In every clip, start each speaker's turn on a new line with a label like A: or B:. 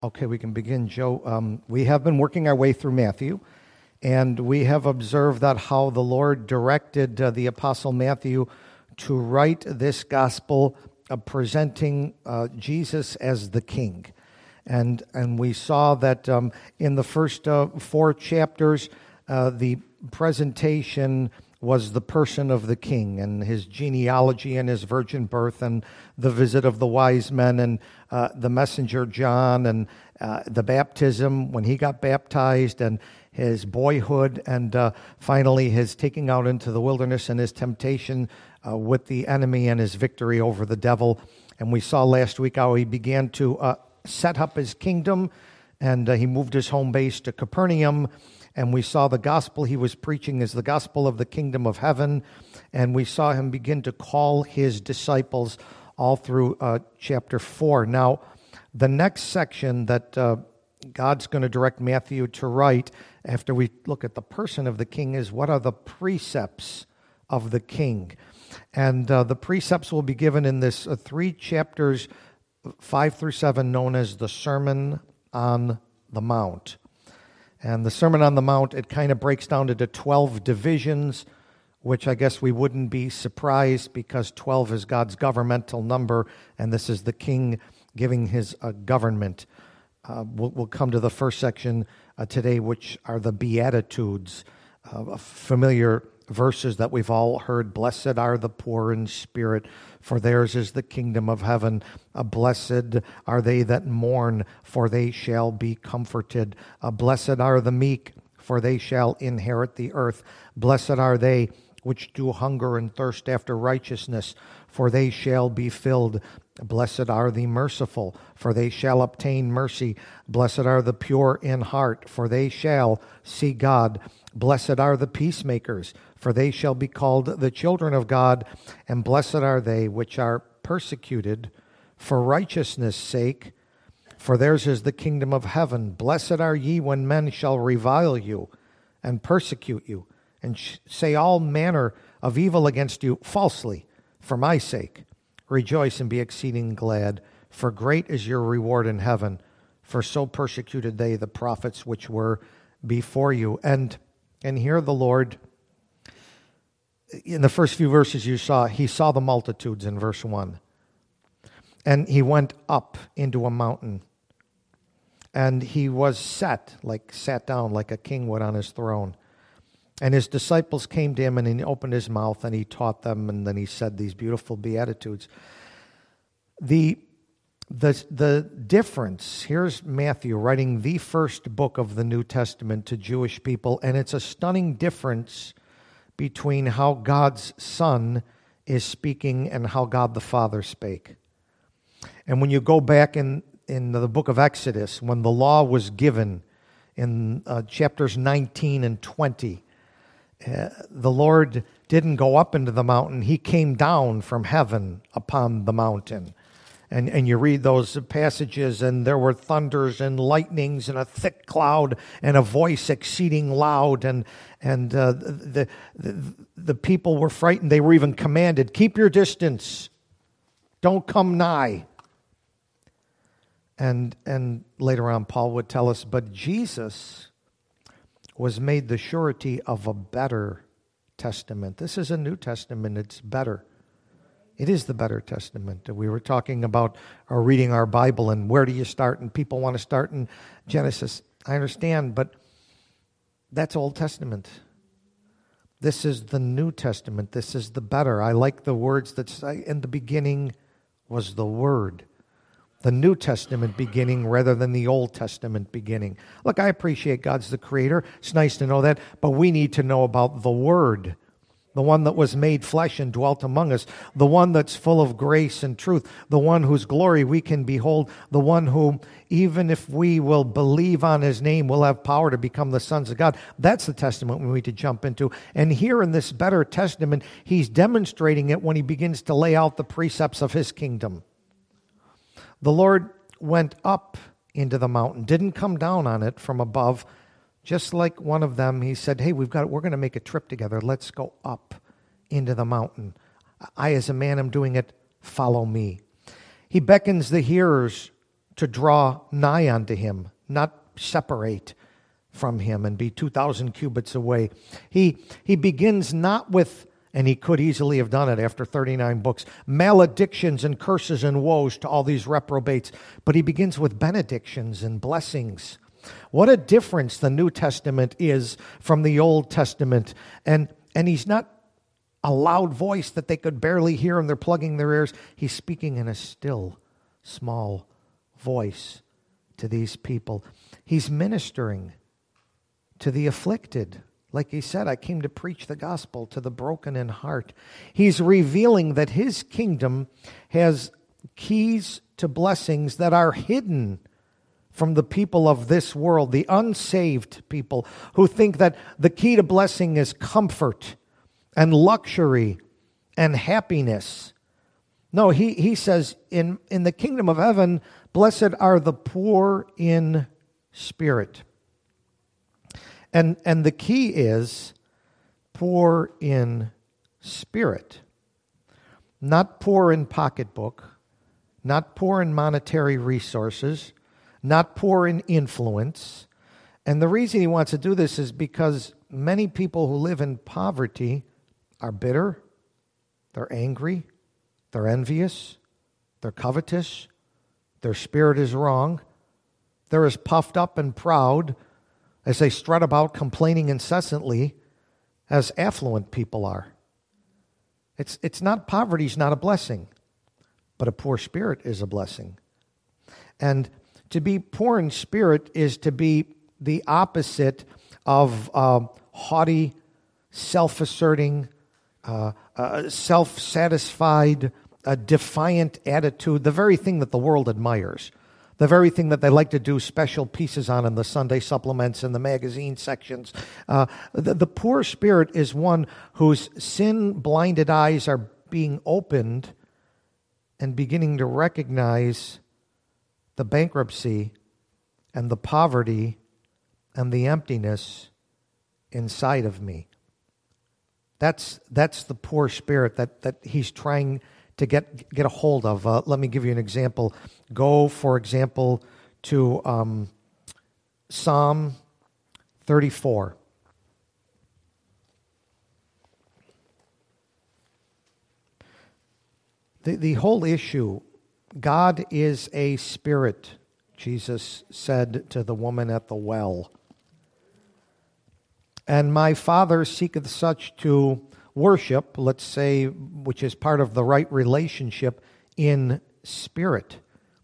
A: Okay, we can begin, Joe. We have been working our way through Matthew, and we have observed that how the Lord directed the Apostle Matthew to write this gospel presenting Jesus as the King. And we saw that in the first 4 chapters, the presentation was the person of the King and his genealogy and his virgin birth and the visit of the wise men and the messenger John and the baptism when he got baptized and his boyhood and finally his taking out into the wilderness and his temptation with the enemy and his victory over the devil. And we saw last week how he began to set up his kingdom and he moved his home base to Capernaum. And we saw the gospel he was preaching is the gospel of the kingdom of heaven. And we saw him begin to call his disciples all through chapter 4. Now, the next section that God's going to direct Matthew to write after we look at the person of the king is what are the precepts of the king. And the precepts will be given in this 3 chapters, 5 through 7, known as the Sermon on the Mount. And the Sermon on the Mount, it kind of breaks down into 12 divisions, which I guess we wouldn't be surprised because 12 is God's governmental number, and this is the king giving his government. We'll come to the first section today, which are the Beatitudes, familiar verses that we've all heard. Blessed are the poor in spirit, for theirs is the kingdom of heaven. Blessed are they that mourn, for they shall be comforted. Blessed are the meek, for they shall inherit the earth. Blessed are they which do hunger and thirst after righteousness, for they shall be filled. Blessed are the merciful, for they shall obtain mercy. Blessed are the pure in heart, for they shall see God. Blessed are the peacemakers, for they shall be called the children of God. And blessed are they which are persecuted for righteousness' sake, for theirs is the kingdom of heaven. Blessed are ye when men shall revile you and persecute you, and say all manner of evil against you falsely for my sake. Rejoice and be exceeding glad, for great is your reward in heaven. For so persecuted they the prophets which were before you. And here the Lord, in the first few verses you saw, he saw the multitudes in verse 1. And he went up into a mountain. And he was sat down like a king would on his throne. And his disciples came to him, and he opened his mouth, and he taught them, and then he said these beautiful Beatitudes. The difference, here's Matthew writing the first book of the New Testament to Jewish people, and it's a stunning difference between how God's Son is speaking and how God the Father spake. And when you go back in the book of Exodus, when the law was given in chapters 19 and 20, the Lord didn't go up into the mountain. He came down from heaven upon the mountain. And you read those passages, and there were thunders and lightnings and a thick cloud and a voice exceeding loud. And the people were frightened. They were even commanded, keep your distance. Don't come nigh. And later on, Paul would tell us, but Jesus was made the surety of a better testament. This is a New Testament. It's better. It is the better testament. We were talking about reading our Bible and where do you start, and people want to start in Genesis. I understand, but that's Old Testament. This is the New Testament. This is the better. I like the words that say, in the beginning was the Word. The New Testament beginning rather than the Old Testament beginning. Look, I appreciate God's the creator. It's nice to know that, but we need to know about the Word, the one that was made flesh and dwelt among us, the one that's full of grace and truth, the one whose glory we can behold, the one whom, even if we will believe on his name, will have power to become the sons of God. That's the testament we need to jump into. And here in this better testament, he's demonstrating it when he begins to lay out the precepts of his kingdom. The Lord went up into the mountain, didn't come down on it from above. Just like one of them, he said, hey, we're going to make a trip together. Let's go up into the mountain. I, as a man, am doing it. Follow me. He beckons the hearers to draw nigh unto him, not separate from him and be 2,000 cubits away. He begins not with, and he could easily have done it after 39 books, maledictions and curses and woes to all these reprobates, but he begins with benedictions and blessings. What a difference the New Testament is from the Old Testament. And he's not a loud voice that they could barely hear and they're plugging their ears. He's speaking in a still, small voice to these people. He's ministering to the afflicted. Like he said, I came to preach the gospel to the broken in heart. He's revealing that his kingdom has keys to blessings that are hidden from the people of this world, the unsaved people who think that the key to blessing is comfort and luxury and happiness. No, he says, in the kingdom of heaven, blessed are the poor in spirit. And the key is poor in spirit. Not poor in pocketbook, not poor in monetary resources, not poor in influence. And the reason he wants to do this is because many people who live in poverty are bitter, they're angry, they're envious, they're covetous, their spirit is wrong, they're as puffed up and proud as they strut about complaining incessantly as affluent people are. It's not, poverty's not a blessing, but a poor spirit is a blessing. And to be poor in spirit is to be the opposite of haughty, self-asserting, self-satisfied, defiant attitude, the very thing that the world admires, the very thing that they like to do special pieces on in the Sunday supplements and the magazine sections. The poor spirit is one whose sin-blinded eyes are being opened and beginning to recognize the bankruptcy and the poverty and the emptiness inside of me. That's the poor spirit that he's trying to get a hold of. Let me give you an example. Go, for example, to Psalm 34. The whole issue, God is a spirit, Jesus said to the woman at the well. And my Father seeketh such to worship, let's say, which is part of the right relationship, in spirit.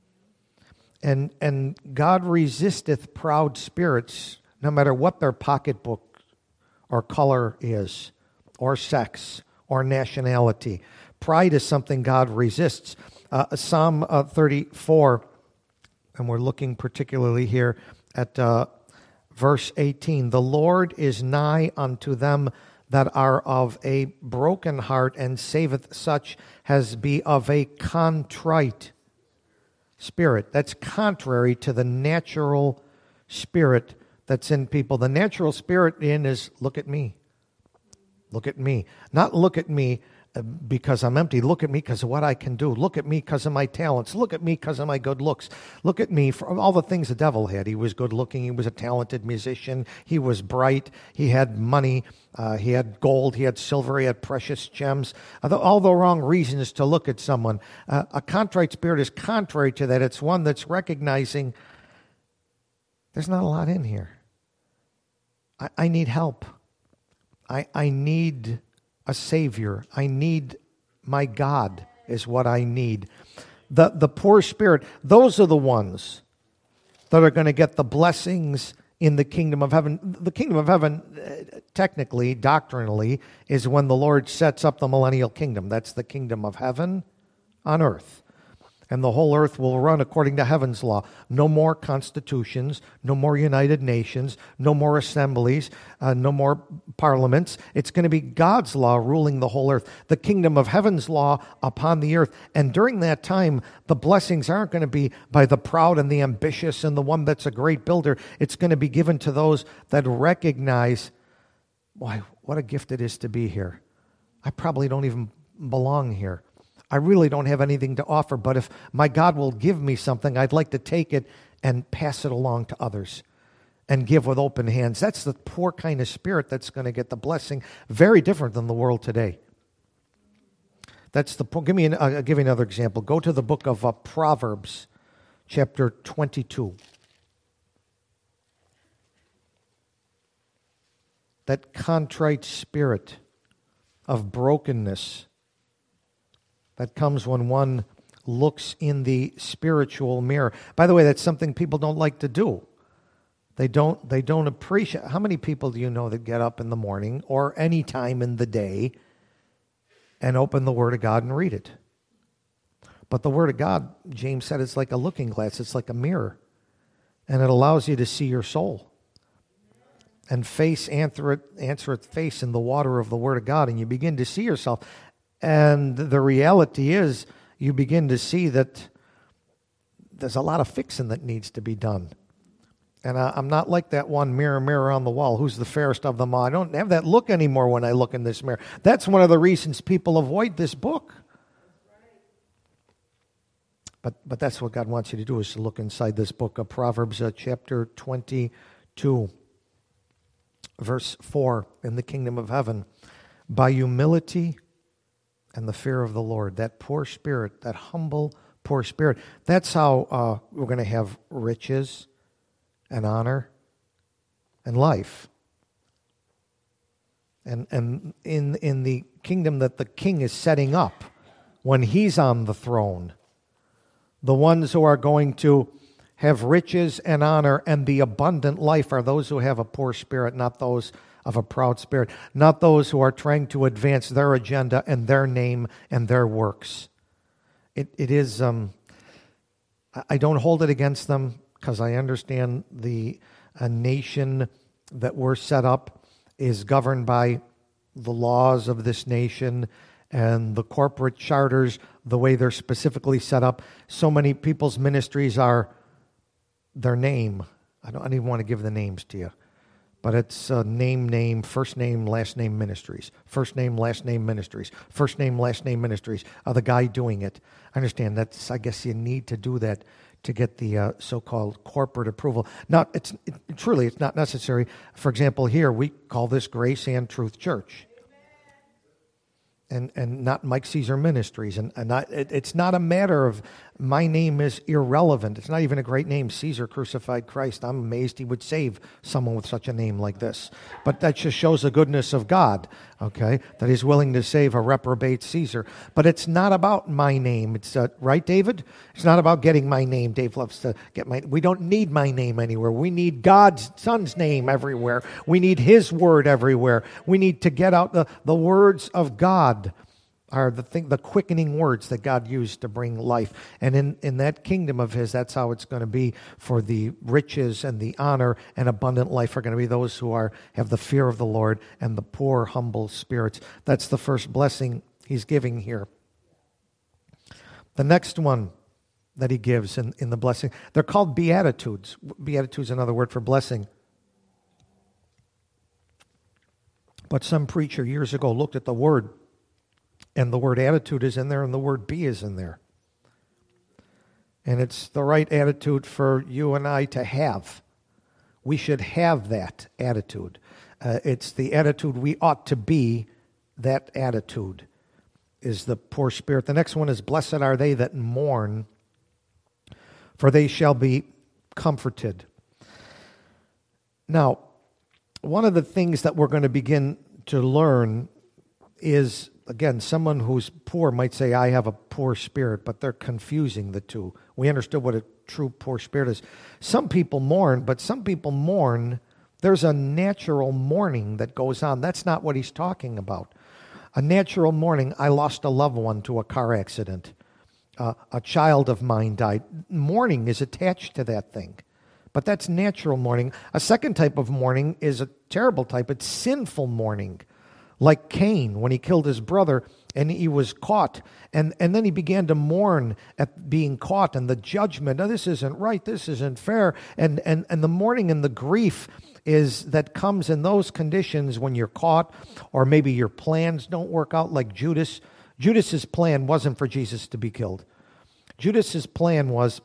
A: And God resisteth proud spirits, no matter what their pocketbook or color is, or sex, or nationality. Pride is something God resists. Psalm 34, and we're looking particularly here at verse 18. The Lord is nigh unto them that are of a broken heart, and saveth such as be of a contrite spirit. That's contrary to the natural spirit that's in people. The natural spirit in is, look at me. Look at me. Not look at me because I'm empty. Look at me because of what I can do. Look at me because of my talents. Look at me because of my good looks. Look at me for all the things the devil had. He was good looking. He was a talented musician. He was bright. He had money. He had gold. He had silver. He had precious gems. All the wrong reasons to look at someone. A contrite spirit is contrary to that. It's one that's recognizing there's not a lot in here. I need help. I need a Savior. I need my God is what I need. The poor spirit, those are the ones that are going to get the blessings in the kingdom of heaven. The kingdom of heaven, technically, doctrinally, is when the Lord sets up the millennial kingdom. That's the kingdom of heaven on earth. And the whole earth will run according to heaven's law. No more constitutions, no more United Nations, no more assemblies, no more parliaments. It's going to be God's law ruling the whole earth, the kingdom of heaven's law upon the earth. And during that time, the blessings aren't going to be by the proud and the ambitious and the one that's a great builder. It's going to be given to those that recognize, why, what a gift it is to be here. I probably don't even belong here. I really don't have anything to offer, but if my God will give me something, I'd like to take it and pass it along to others and give with open hands. That's the poor kind of spirit that's going to get the blessing. Very different than the world today. I'll give you another example. Go to the book of Proverbs, chapter 22. That contrite spirit of brokenness that comes when one looks in the spiritual mirror. By the way, that's something people don't like to do. They don't appreciate. How many people do you know that get up in the morning or any time in the day and open the Word of God and read it? But the Word of God, James said, it's like a looking glass. It's like a mirror. And it allows you to see your soul. And answer it face in the water of the Word of God. And you begin to see yourself. And the reality is, you begin to see that there's a lot of fixing that needs to be done. And I'm not like that one mirror, mirror on the wall. Who's the fairest of them all? I don't have that look anymore when I look in this mirror. That's one of the reasons people avoid this book. But that's what God wants you to do, is to look inside this book of Proverbs, chapter 22, verse 4, in the kingdom of heaven. By humility and the fear of the Lord, that poor spirit, that humble, poor spirit, that's how we're going to have riches and honor and life. And in the kingdom that the king is setting up, when he's on the throne, the ones who are going to have riches and honor and the abundant life are those who have a poor spirit, not those of a proud spirit, not those who are trying to advance their agenda and their name and their works. It is, I don't hold it against them, because I understand a nation that we're set up is governed by the laws of this nation and the corporate charters, the way they're specifically set up. So many people's ministries are their name. I don't even want to give the names to you. But it's name, first name, last name ministries. First name, last name ministries. First name, last name ministries. The guy doing it. I understand that's, I guess you need to do that to get the so-called corporate approval. Now, truly, it's not necessary. For example, here, we call this Grace and Truth Church. And not Mike Caesar Ministries. And it's not a matter of my name is irrelevant. It's not even a great name, Caesar Crucified Christ. I'm amazed he would save someone with such a name like this. But that just shows the goodness of God, okay, that he's willing to save a reprobate Caesar. But it's not about my name. It's right, David? It's not about getting my name. Dave loves to get we don't need my name anywhere. We need God's Son's name everywhere. We need his word everywhere. We need to get out the words of God. Are the quickening words that God used to bring life. And in that kingdom of his, that's how it's going to be. For the riches and the honor and abundant life are going to be those who have the fear of the Lord and the poor, humble spirits. That's the first blessing he's giving here. The next one that he gives in the blessing, they're called Beatitudes. Beatitudes is another word for blessing. But some preacher years ago looked at the word, and the word attitude is in there, and the word be is in there. And it's the right attitude for you and I to have. We should have that attitude. It's the attitude we ought to be. That attitude is the poor spirit. The next one is, blessed are they that mourn, for they shall be comforted. Now, one of the things that we're going to begin to learn is, again, someone who's poor might say, I have a poor spirit, but they're confusing the two. We understood what a true poor spirit is. Some people mourn, but some people mourn, there's a natural mourning that goes on. That's not what he's talking about. A natural mourning, I lost a loved one to a car accident. A child of mine died. Mourning is attached to that thing. But that's natural mourning. A second type of mourning is a terrible type. It's sinful mourning. Like Cain, when he killed his brother and he was caught. And then he began to mourn at being caught and the judgment. Oh, this isn't right. This isn't fair. And the mourning and the grief that comes in those conditions when you're caught, or maybe your plans don't work out, like Judas. Judas's plan wasn't for Jesus to be killed. Judas's plan was,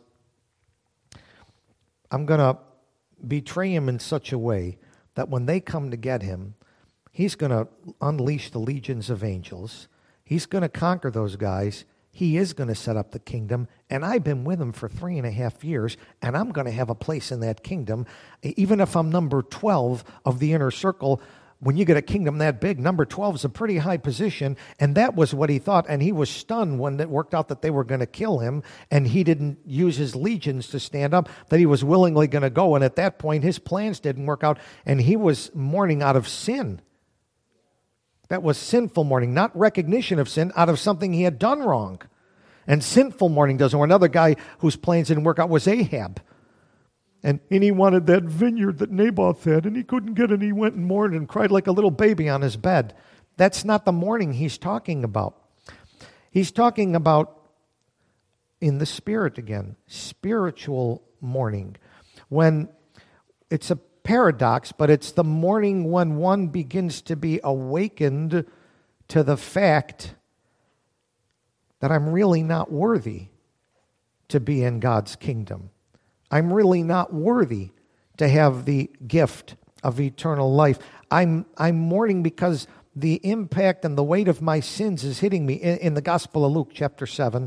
A: I'm going to betray him in such a way that when they come to get him, he's going to unleash the legions of angels. He's going to conquer those guys. He is going to set up the kingdom, and I've been with him for 3.5 years, and I'm going to have a place in that kingdom. Even if I'm number 12 of the inner circle, when you get a kingdom that big, number 12 is a pretty high position, and that was what he thought, and he was stunned when it worked out that they were going to kill him, and he didn't use his legions to stand up, that he was willingly going to go, and at that point, his plans didn't work out, and he was mourning out of sin. That was sinful mourning, not recognition of sin, out of something he had done wrong. And sinful mourning doesn't work. Another guy whose plans didn't work out was Ahab. And he wanted that vineyard that Naboth had, and he couldn't get it, and he went and mourned and cried like a little baby on his bed. That's not the mourning he's talking about. He's talking about, in the spirit again, spiritual mourning. When it's a paradox, but it's the morning when one begins to be awakened to the fact that I'm really not worthy to be in God's kingdom. I'm really not worthy to have the gift of eternal life. I'm mourning because the impact and the weight of my sins is hitting me. In the Gospel of Luke, chapter 7.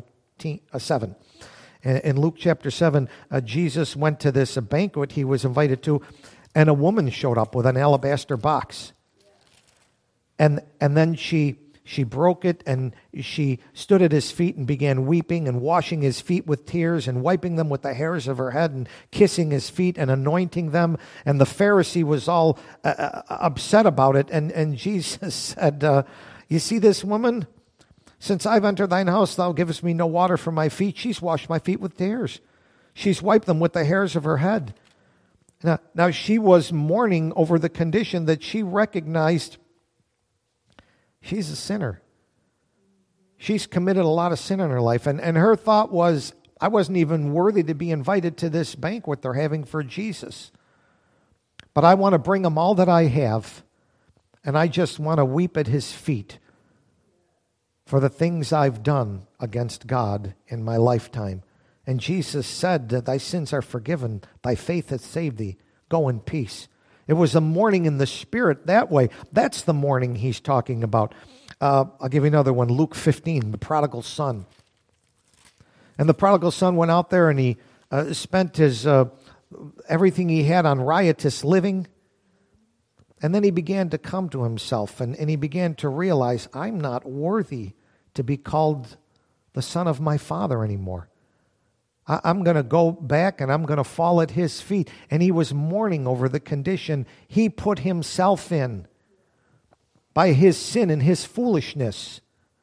A: In Luke chapter 7, Jesus went to this banquet he was invited to, and a woman showed up with an alabaster box. And then she broke it, and she stood at his feet and began weeping and washing his feet with tears and wiping them with the hairs of her head and kissing his feet and anointing them. And the Pharisee was all upset about it. And Jesus said, you see this woman? Since I've entered thine house, thou givest me no water for my feet. She's washed my feet with tears. She's wiped them with the hairs of her head. Now she was mourning over the condition that she recognized she's a sinner. She's committed a lot of sin in her life. And her thought was, I wasn't even worthy to be invited to this banquet they're having for Jesus. But I want to bring him all that I have, and I just want to weep at his feet for the things I've done against God in my lifetime. And Jesus said that thy sins are forgiven, thy faith hath saved thee. Go in peace. It was a mourning in the spirit that way. That's the mourning he's talking about. I'll give you another one, Luke 15, the prodigal son. And the prodigal son went out there and he spent his everything he had on riotous living. And then he began to come to himself, and he began to realize, I'm not worthy to be called the son of my father anymore. I'm going to go back and I'm going to fall at his feet. And he was mourning over the condition he put himself in by his sin and his foolishness.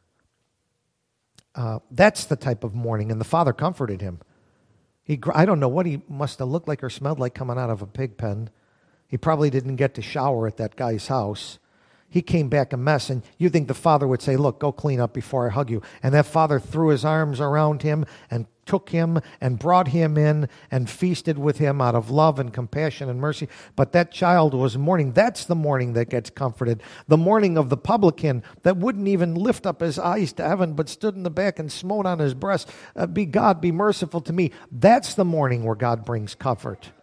A: That's the type of mourning. And the father comforted him. I don't know what he must have looked like or smelled like coming out of a pig pen. He probably didn't get to shower at that guy's house. He came back a mess, and you think the father would say, look, go clean up before I hug you. And that father threw his arms around him and took him and brought him in and feasted with him out of love and compassion and mercy. But that child was mourning. That's the mourning that gets comforted. The mourning of the publican that wouldn't even lift up his eyes to heaven, but stood in the back and smote on his breast, be God, be merciful to me. That's the mourning where God brings comfort.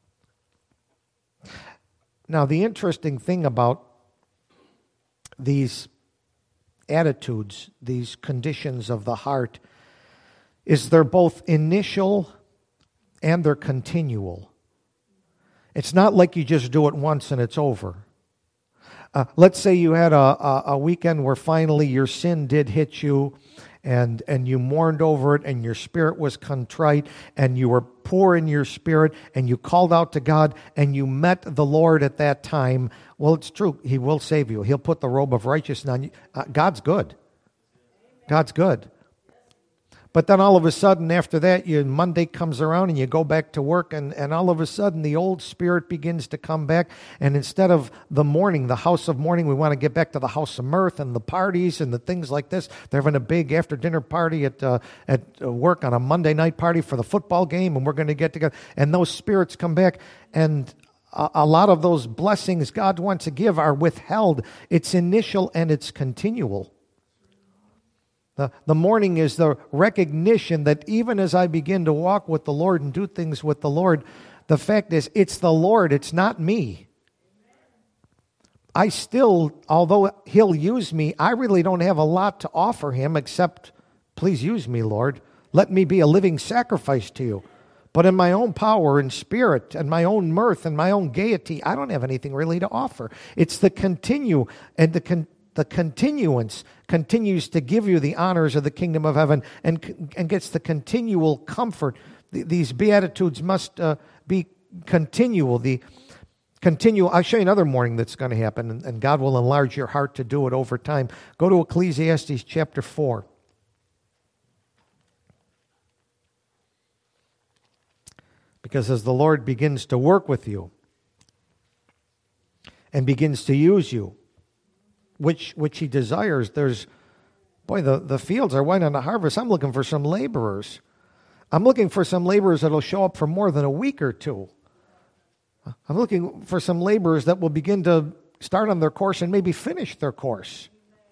A: Now, the interesting thing about these attitudes, these conditions of the heart, is they're both initial and they're continual. It's not like you just do it once and it's over. Let's say you had a weekend where finally your sin did hit you, and you mourned over it, and your spirit was contrite, and you were poor in your spirit, and you called out to God, and you met the Lord at that time. Well, it's true. He will save you. He'll put the robe of righteousness on you. God's good. God's good. But then all of a sudden, after that, Monday comes around and you go back to work, and all of a sudden the old spirit begins to come back. And instead of the mourning, the house of mourning, we want to get back to the house of mirth and the parties and the things like this. They're having a big after-dinner party at work on a Monday night party for the football game, and we're going to get together. And those spirits come back, and a lot of those blessings God wants to give are withheld. It's initial and it's continual. The morning is the recognition that even as I begin to walk with the Lord and do things with the Lord, the fact is it's the Lord, it's not me. I still, although He'll use me, I really don't have a lot to offer Him except, please use me, Lord. Let me be a living sacrifice to you. But in my own power and spirit and my own mirth and my own gaiety, I don't have anything really to offer. It's the continue and the continuance continues to give you the honors of the kingdom of heaven and gets the continual comfort. These Beatitudes must be continual. I'll show you another morning that's going to happen, and God will enlarge your heart to do it over time. Go to Ecclesiastes chapter 4. Because as the Lord begins to work with you and begins to use you, which He desires, the fields are white on the harvest. I'm looking for some laborers. I'm looking for some laborers that will show up for more than a week or two. I'm looking for some laborers that will begin to start on their course and maybe finish their course.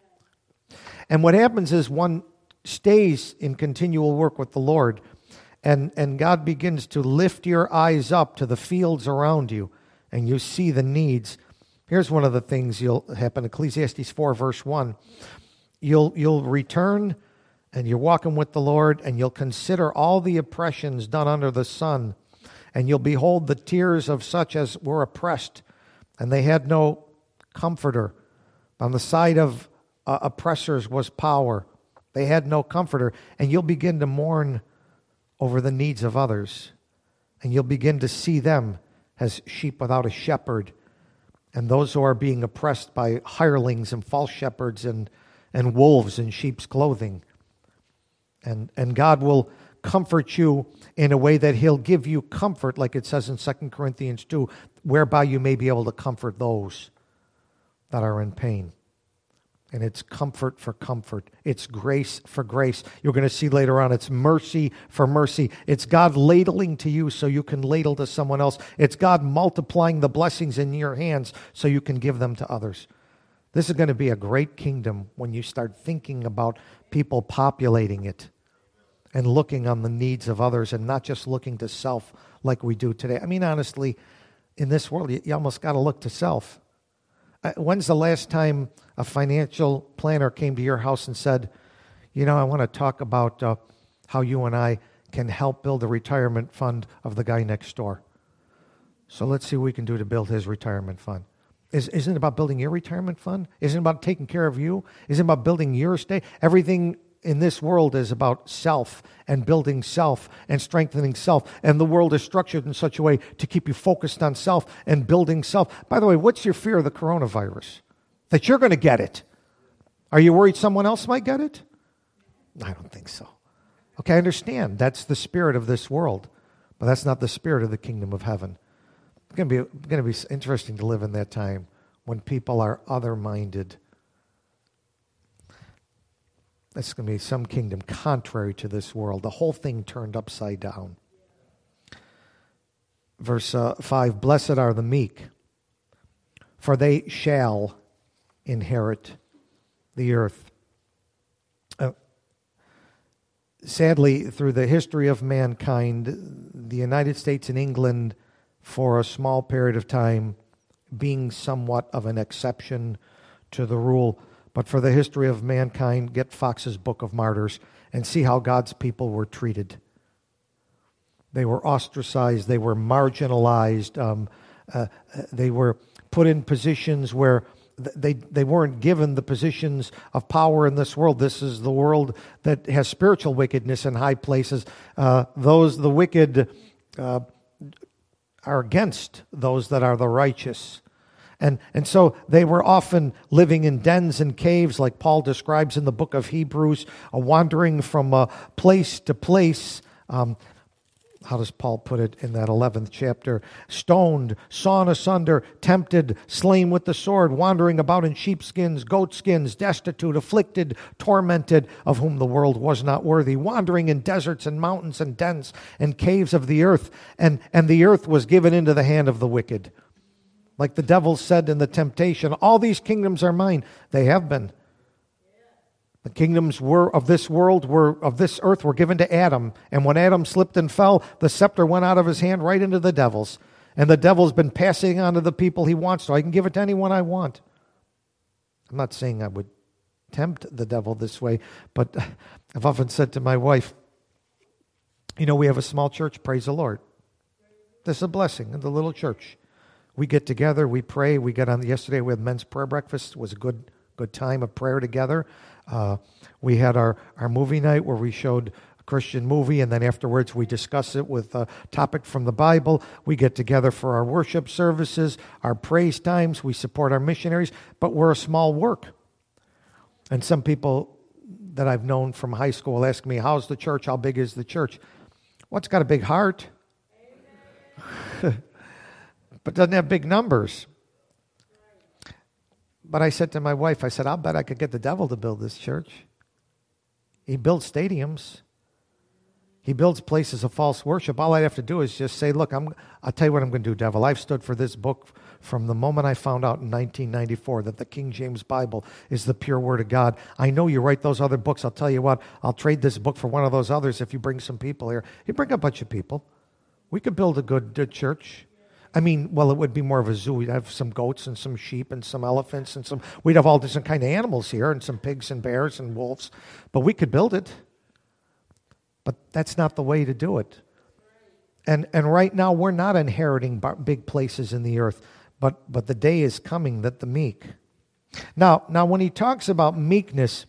A: And what happens is one stays in continual work with the Lord, and God begins to lift your eyes up to the fields around you, and you see the needs. Here's one of the things you'll happen, Ecclesiastes 4, verse 1. You'll return, and you're walking with the Lord, and you'll consider all the oppressions done under the sun, and you'll behold the tears of such as were oppressed, and they had no comforter. On the side of oppressors was power. They had no comforter. And you'll begin to mourn over the needs of others. And you'll begin to see them as sheep without a shepherd. And those who are being oppressed by hirelings and false shepherds and wolves in sheep's clothing. And God will comfort you in a way that He'll give you comfort, like it says in 2 Corinthians 2, whereby you may be able to comfort those that are in pain. And it's comfort for comfort. It's grace for grace. You're going to see later on, it's mercy for mercy. It's God ladling to you so you can ladle to someone else. It's God multiplying the blessings in your hands so you can give them to others. This is going to be a great kingdom when you start thinking about people populating it and looking on the needs of others and not just looking to self like we do today. I mean, honestly, in this world, you almost got to look to self. When's the last time a financial planner came to your house and said, I want to talk about how you and I can help build a retirement fund of the guy next door. So let's see what we can do to build his retirement fund. Isn't it about building your retirement fund? Isn't it about taking care of you? Isn't it about building your estate? Everything in this world is about self and building self and strengthening self. And the world is structured in such a way to keep you focused on self and building self. By the way, what's your fear of the coronavirus? That you're going to get it. Are you worried someone else might get it? I don't think so. Okay, I understand. That's the spirit of this world. But that's not the spirit of the kingdom of heaven. It's going to be interesting to live in that time when people are other-minded. It's going to be some kingdom contrary to this world. The whole thing turned upside down. Verse 5, blessed are the meek, for they shall inherit the earth. Sadly, through the history of mankind, the United States and England, for a small period of time, being somewhat of an exception to the rule. But for the history of mankind, get Fox's Book of Martyrs and see how God's people were treated. They were ostracized. They were marginalized. They were put in positions where they weren't given the positions of power in this world. This is the world that has spiritual wickedness in high places. The wicked are against those that are the righteous. And so they were often living in dens and caves, like Paul describes in the book of Hebrews, wandering from place to place. How does Paul put it in that 11th chapter? Stoned, sawn asunder, tempted, slain with the sword, wandering about in sheepskins, goatskins, destitute, afflicted, tormented, of whom the world was not worthy, wandering in deserts and mountains and dens and caves of the earth. And the earth was given into the hand of the wicked. Like the devil said in the temptation, all these kingdoms are mine. They have been. The kingdoms were of this world, were of this earth, were given to Adam. And when Adam slipped and fell, the scepter went out of his hand right into the devil's. And the devil's been passing on to the people he wants, so I can give it to anyone I want. I'm not saying I would tempt the devil this way, but I've often said to my wife, we have a small church, praise the Lord. This is a blessing in the little church. We get together, we pray, we get on. Yesterday we had men's prayer breakfast. It was a good time of prayer together. We had our movie night where we showed a Christian movie, and then afterwards we discuss it with a topic from the Bible. We get together for our worship services, our praise times. We support our missionaries, but we're a small work. And some people that I've known from high school ask me, how's the church? How big is the church? Well, it's got a big heart, but doesn't have big numbers. But I said to my wife, I said, I'll bet I could get the devil to build this church. He builds stadiums. He builds places of false worship. All I have to do is just say, look, I'll tell you what I'm going to do, devil. I've stood for this book from the moment I found out in 1994 that the King James Bible is the pure word of God. I know you write those other books. I'll tell you what, I'll trade this book for one of those others if you bring some people here. You bring a bunch of people. We could build a good church. I mean, well, it would be more of a zoo. We'd have some goats and some sheep and some elephants and we'd have all different kind of animals here and some pigs and bears and wolves. But we could build it. But that's not the way to do it. And right now, we're not inheriting big places in the earth, but the day is coming that the meek. Now, when he talks about meekness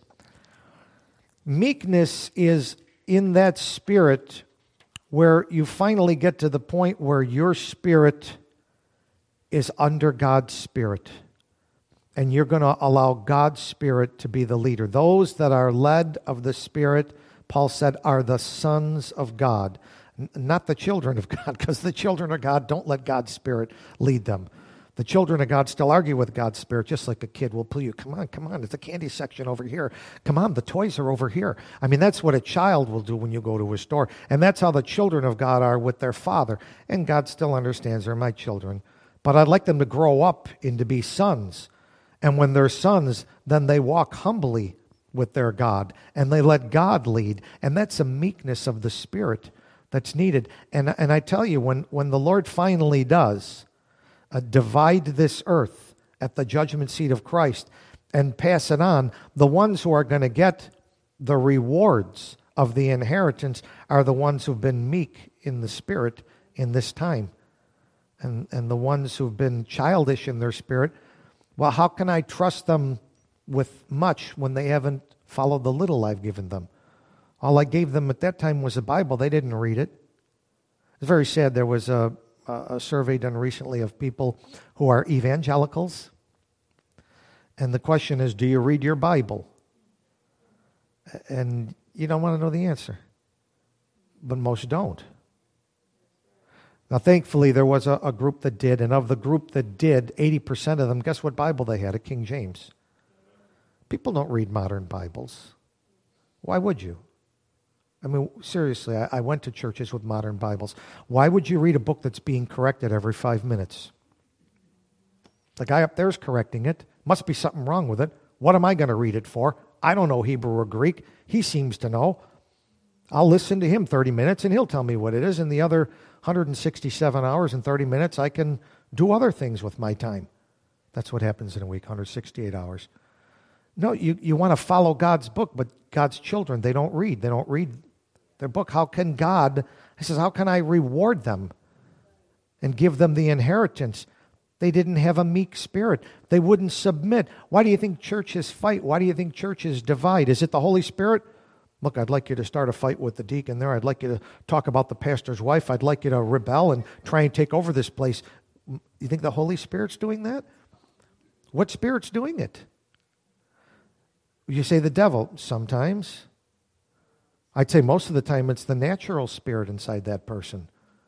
A: is in that spirit where you finally get to the point where your spirit is under God's Spirit. And you're going to allow God's Spirit to be the leader. Those that are led of the Spirit, Paul said, are the sons of God. Not the children of God, because the children of God don't let God's Spirit lead them. The children of God still argue with God's Spirit, just like a kid will pull you. Come on, it's a candy section over here. Come on, the toys are over here. I mean, that's what a child will do when you go to a store. And that's how the children of God are with their Father. And God still understands they're my children. But I'd like them to grow up into be sons. And when they're sons, then they walk humbly with their God. And they let God lead. And that's a meekness of the Spirit that's needed. And I tell you, when the Lord finally does divide this earth at the judgment seat of Christ and pass it on, the ones who are going to get the rewards of the inheritance are the ones who've been meek in the spirit in this time. And the ones who've been childish in their spirit, well, how can I trust them with much when they haven't followed the little I've given them? All I gave them at that time was a Bible. They didn't read it. It's very sad. There was a survey done recently of people who are evangelicals. And the question is, do you read your Bible? And you don't want to know the answer. But most don't. Now, thankfully, there was a group that did. And of the group that did, 80% of them, guess what Bible they had? A King James. People don't read modern Bibles. Why would you? I mean, seriously, I went to churches with modern Bibles. Why would you read a book that's being corrected every 5 minutes? The guy up there is correcting it. Must be something wrong with it. What am I going to read it for? I don't know Hebrew or Greek. He seems to know. I'll listen to him 30 minutes and he'll tell me what it is. And the other 167 hours and 30 minutes, I can do other things with my time. That's what happens in a week, 168 hours. No, you want to follow God's book, but God's children, they don't read. They don't read their book. How can God, he says, how can I reward them and give them the inheritance? They didn't have a meek spirit. They wouldn't submit. Why do you think churches fight? Why do you think churches divide? Is it the Holy Spirit? Look, I'd like you to start a fight with the deacon there. I'd like you to talk about the pastor's wife. I'd like you to rebel and try and take over this place. You think the Holy Spirit's doing that? What spirit's doing it? You say the devil. Sometimes. I'd say most of the time it's the natural spirit inside that person.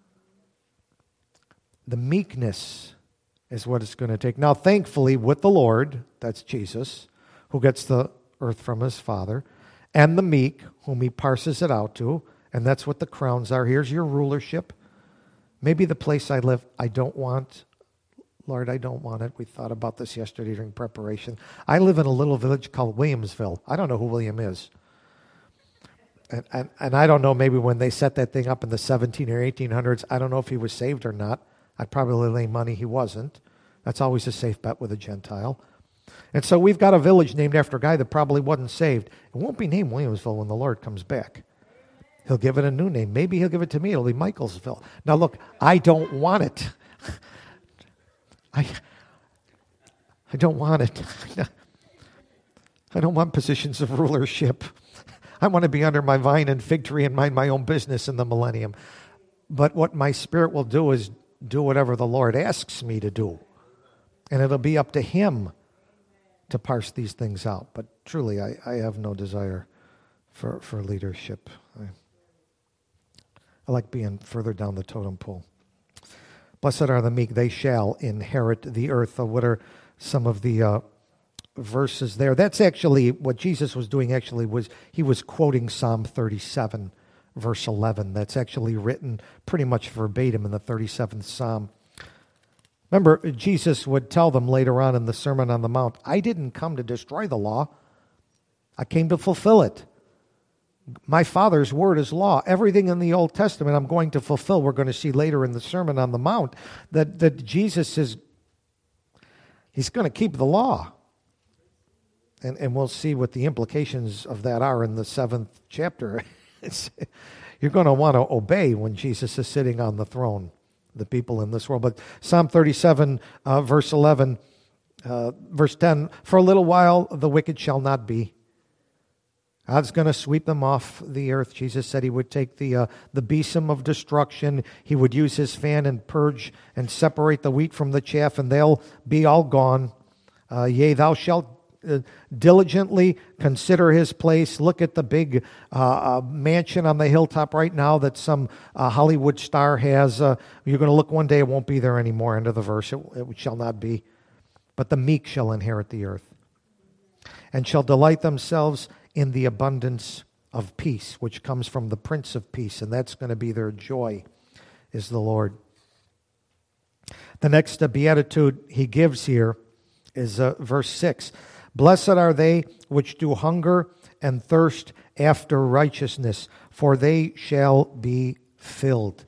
A: The meekness is what it's going to take. Now, thankfully, with the Lord, that's Jesus, who gets the earth from his Father, and the meek, whom he parses it out to, and that's what the crowns are. Here's your rulership. Maybe the place I live, I don't want Lord, I don't want it. We thought about this yesterday during preparation. I live in a little village called Williamsville. I don't know who William is. And I don't know, maybe when they set that thing up in the 17 or 1800s, I don't know if he was saved or not. I'd probably lay money he wasn't. That's always a safe bet with a Gentile. And so we've got a village named after a guy that probably wasn't saved. It won't be named Williamsville when the Lord comes back. He'll give it a new name. Maybe he'll give it to me. It'll be Michaelsville. Now look, I don't want it. I don't want it. I don't want positions of rulership. I want to be under my vine and fig tree and mind my own business in the millennium. But what my spirit will do is do whatever the Lord asks me to do. And it'll be up to him to parse these things out. But truly, I have no desire for leadership. I like being further down the totem pole. Blessed are the meek, they shall inherit the earth. What are some of the verses there? That's actually what Jesus was doing. Actually, was he was quoting Psalm 37, verse 11. That's actually written pretty much verbatim in the 37th Psalm. Remember, Jesus would tell them later on in the Sermon on the Mount, I didn't come to destroy the law. I came to fulfill it. My Father's word is law. Everything in the Old Testament I'm going to fulfill. We're going to see later in the Sermon on the Mount that Jesus is, he's going to keep the law. And we'll see what the implications of that are in the 7th chapter. You're going to want to obey when Jesus is sitting on the throne, the people in this world. But Psalm 37, verse 11, verse 10, for a little while the wicked shall not be. God's going to sweep them off the earth. Jesus said he would take the besom of destruction. He would use his fan and purge and separate the wheat from the chaff, and they'll be all gone. Yea, thou shalt diligently consider his place. Look at the big mansion on the hilltop right now that some Hollywood star has. You're going to look one day, it won't be there anymore. End of the verse. It shall not be. But the meek shall inherit the earth and shall delight themselves in the abundance of peace, which comes from the Prince of Peace, and that's going to be their joy, is the Lord. The next beatitude he gives here is verse 6. Blessed are they which do hunger and thirst after righteousness, for they shall be filled.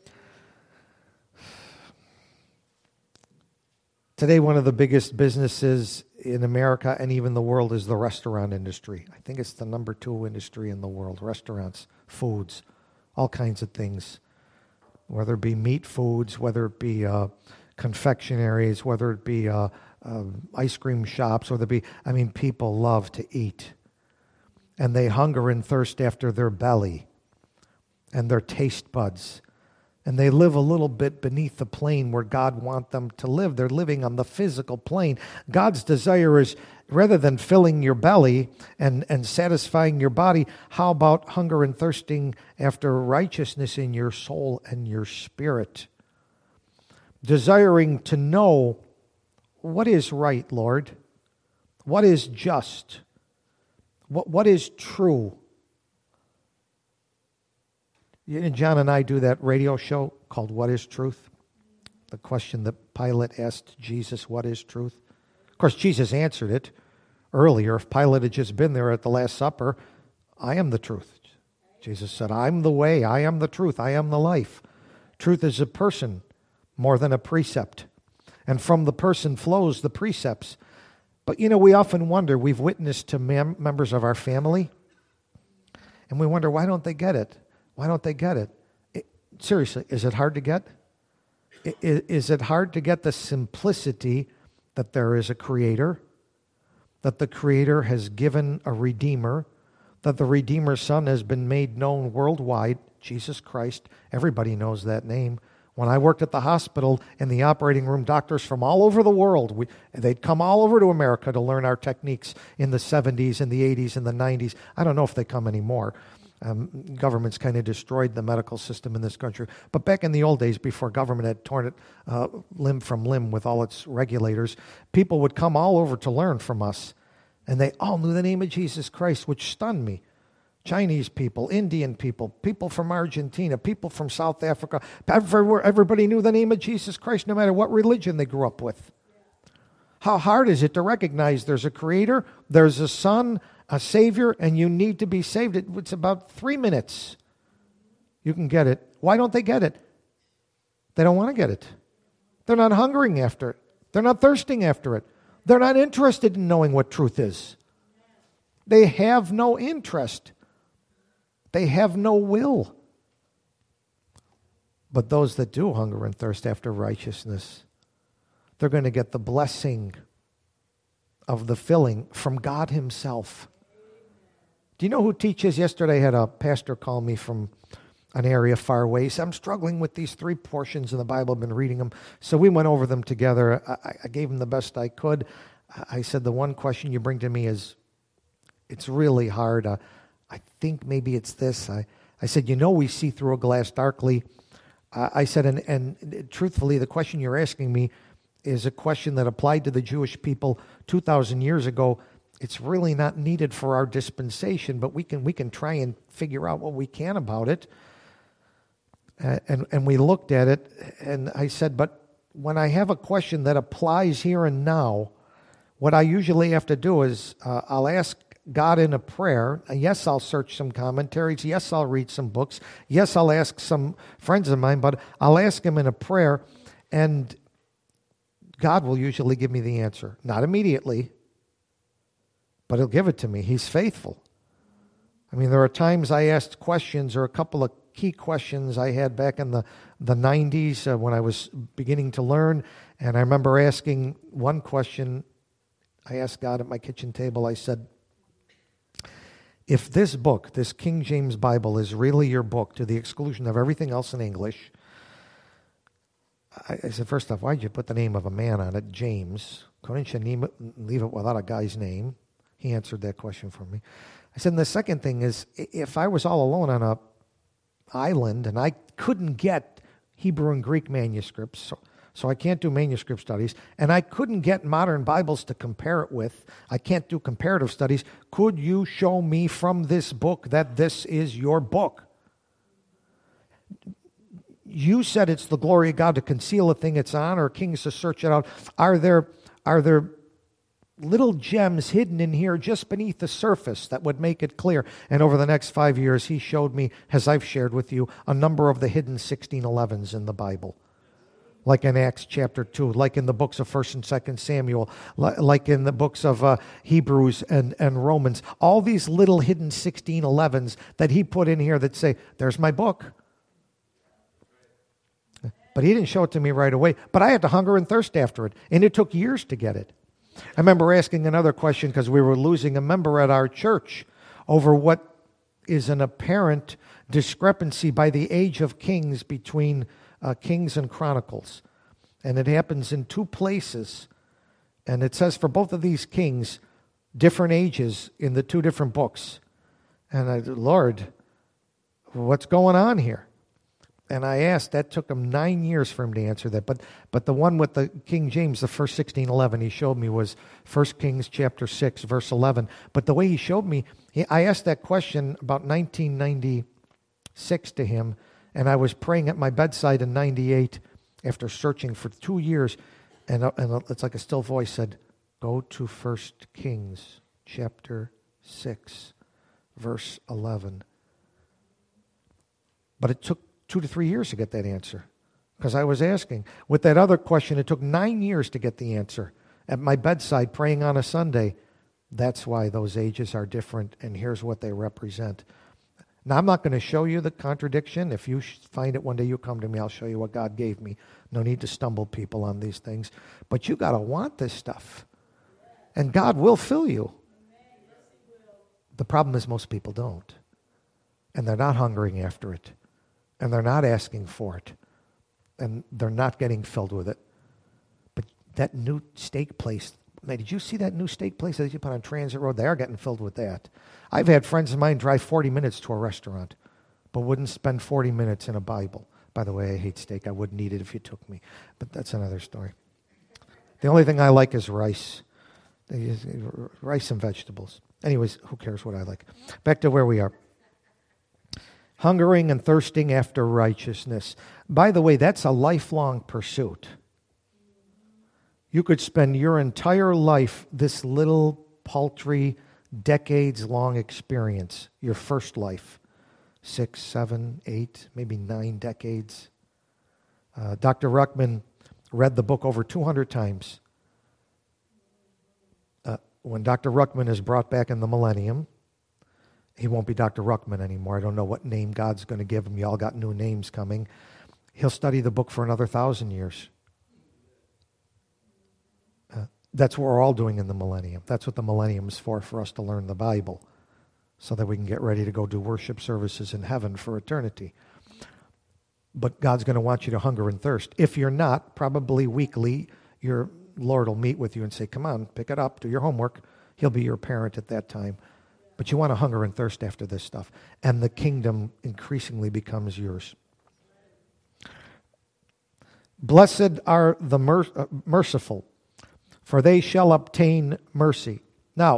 A: Today, one of the biggest businesses in America and even the world is the restaurant industry. I think it's the number 2 industry in the world. Restaurants, foods, all kinds of things. Whether it be meat foods, whether it be confectionaries, whether it be ice cream shops, whether it be, people love to eat. And they hunger and thirst after their belly and their taste buds. And they live a little bit beneath the plane where God wants them to live. They're living on the physical plane. God's desire is, rather than filling your belly and satisfying your body, how about hunger and thirsting after righteousness in your soul and your spirit? Desiring to know what is right, Lord? What is just? What is true? John and I do that radio show called What is Truth? The question that Pilate asked Jesus, what is truth? Of course, Jesus answered it earlier. If Pilate had just been there at the Last Supper, I am the truth. Jesus said, I'm the way, I am the truth, I am the life. Truth is a person more than a precept. And from the person flows the precepts. But we often wonder, we've witnessed to members of our family, and we wonder, why don't they get it? Why don't they get it? Seriously, is it hard to get? Is it hard to get the simplicity that there is a creator, that the creator has given a redeemer, that the Redeemer's Son has been made known worldwide, Jesus Christ? Everybody knows that name. When I worked at the hospital in the operating room, doctors from all over the world, they'd come all over to America to learn our techniques in the 70s and the 80s and the 90s. I don't know if they come anymore. Government's kind of destroyed the medical system in this country. But back in the old days, before government had torn it limb from limb with all its regulators, people would come all over to learn from us. And they all knew the name of Jesus Christ, which stunned me. Chinese people, Indian people, people from Argentina, people from South Africa. Everywhere, everybody knew the name of Jesus Christ no matter what religion they grew up with. How hard is it to recognize there's a creator, there's a son, a savior, and you need to be saved? It's about 3 minutes. You can get it. Why don't they get it? They don't want to get it. They're not hungering after it. They're not thirsting after it. They're not interested in knowing what truth is. They have no interest. They have no will. But those that do hunger and thirst after righteousness, they're going to get the blessing of the filling from God himself. Do you know who teaches? Yesterday I had a pastor call me from an area far away. He said, I'm struggling with these 3 portions in the Bible. I've been reading them. So we went over them together. I gave him the best I could. I said, the one question you bring to me is, it's really hard. I think maybe it's this. I said, we see through a glass darkly. I said, and truthfully, the question you're asking me is a question that applied to the Jewish people 2,000 years ago. It's really not needed for our dispensation, but we can try and figure out what we can about it. And we looked at it, and I said, but when I have a question that applies here and now, what I usually have to do is I'll ask God in a prayer. Yes, I'll search some commentaries. Yes, I'll read some books. Yes, I'll ask some friends of mine, but I'll ask him in a prayer, and God will usually give me the answer. Not immediately, but he'll give it to me. He's faithful. I mean, there are times I asked questions, or a couple of key questions I had back in the 90s when I was beginning to learn, and I remember asking one question. I asked God at my kitchen table, I said, if this book, this King James Bible, is really your book to the exclusion of everything else in English, I said, first off, why'd you put the name of a man on it, James? Couldn't you leave it without a guy's name? He answered that question for me. I said, and the second thing is, if I was all alone on an island and I couldn't get Hebrew and Greek manuscripts, so I can't do manuscript studies, and I couldn't get modern Bibles to compare it with, I can't do comparative studies, could you show me from this book that this is your book? You said it's the glory of God to conceal a thing it's on, or kings to search it out. Are there little gems hidden in here just beneath the surface that would make it clear? And over the next 5 years, he showed me, as I've shared with you, a number of the hidden 1611s in the Bible. Like in Acts chapter 2, like in the books of 1st and 2nd Samuel, like in the books of Hebrews and Romans. All these little hidden 1611s that he put in here that say, there's my book. But he didn't show it to me right away. But I had to hunger and thirst after it. And it took years to get it. I remember asking another question because we were losing a member at our church over what is an apparent discrepancy by the age of Kings between Kings and Chronicles. And it happens in 2 places. And it says for both of these kings, different ages in the 2 different books. And I said, Lord, what's going on here? And I asked, that took him 9 years for him to answer that. But the one with the King James, the first 1611 he showed me was 1 Kings chapter 6, verse 11. But the way he showed me, I asked that question about 1996 to him, and I was praying at my bedside in 98 after searching for 2 years, and it's like a still voice said, go to 1 Kings chapter 6, verse 11. But it took 2 to 3 years to get that answer because I was asking. With that other question, it took 9 years to get the answer. At my bedside, praying on a Sunday, that's why those ages are different, and here's what they represent. Now, I'm not going to show you the contradiction. If you find it one day, you come to me, I'll show you what God gave me. No need to stumble people on these things. But you got to want this stuff. And God will fill you. The problem is most people don't. And they're not hungering after it. And they're not asking for it. And they're not getting filled with it. But that new steak place, man, did you see that new steak place that you put on Transit Road? They are getting filled with that. I've had friends of mine drive 40 minutes to a restaurant, but wouldn't spend 40 minutes in a Bible. By the way, I hate steak. I wouldn't eat it if you took me. But that's another story. The only thing I like is rice. Rice and vegetables. Anyways, who cares what I like? Back to where we are. hungering and thirsting after righteousness. By the way, that's a lifelong pursuit. You could spend your entire life, this little paltry, decades-long experience, your first life, 6, 7, 8, maybe 9 decades. Dr. Ruckman read the book over 200 times. When Dr. Ruckman is brought back in the millennium, he won't be Dr. Ruckman anymore. I don't know what name God's going to give him. You all got new names coming. He'll study the book for another 1,000 years. That's what we're all doing in the millennium. That's what the millennium is for us to learn the Bible so that we can get ready to go do worship services in heaven for eternity. But God's going to want you to hunger and thirst. If you're not, probably weekly, your Lord will meet with you and say, come on, pick it up, do your homework. He'll be your parent at that time. But you want to hunger and thirst after this stuff. And the kingdom increasingly becomes yours. Blessed are the merciful, for they shall obtain mercy. Now,